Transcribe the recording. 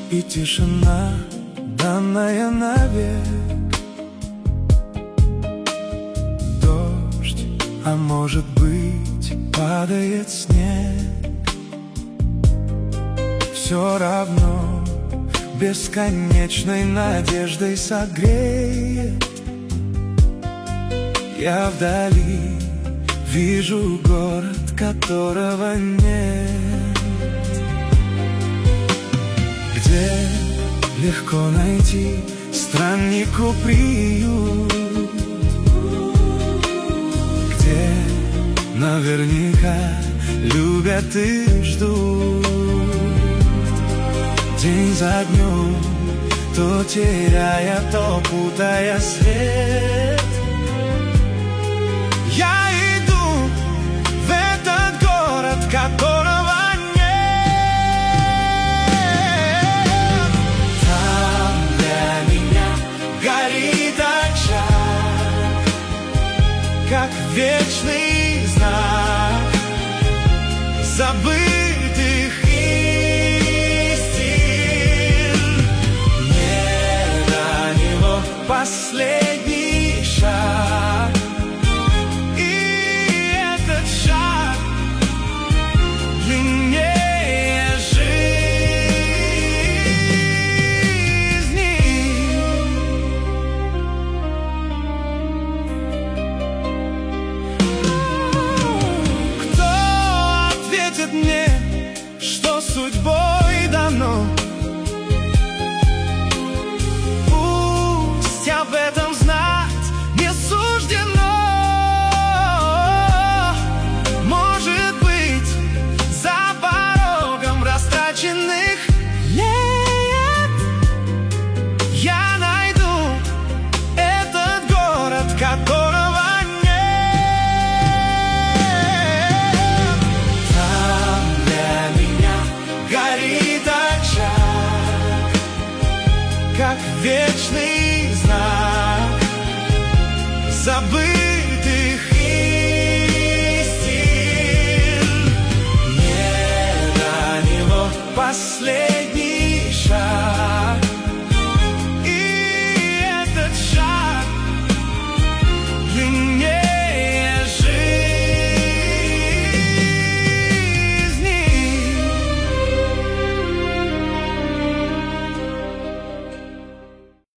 и тишина, данная навек. Дождь, а может быть, падает снег. Все равно бесконечной надеждой согреет. Я вдали вижу город, которого нет, где легко найти страннику приют, где наверняка любят и ждут. День за днем, то теряя, то путая свет, я иду в этот город, которого нет. Там для меня горит очаг, как вечный знак забытых истин. Не до него последний шаг, и этот шаг длиннее жизни. Кто ответит мне, что судьбой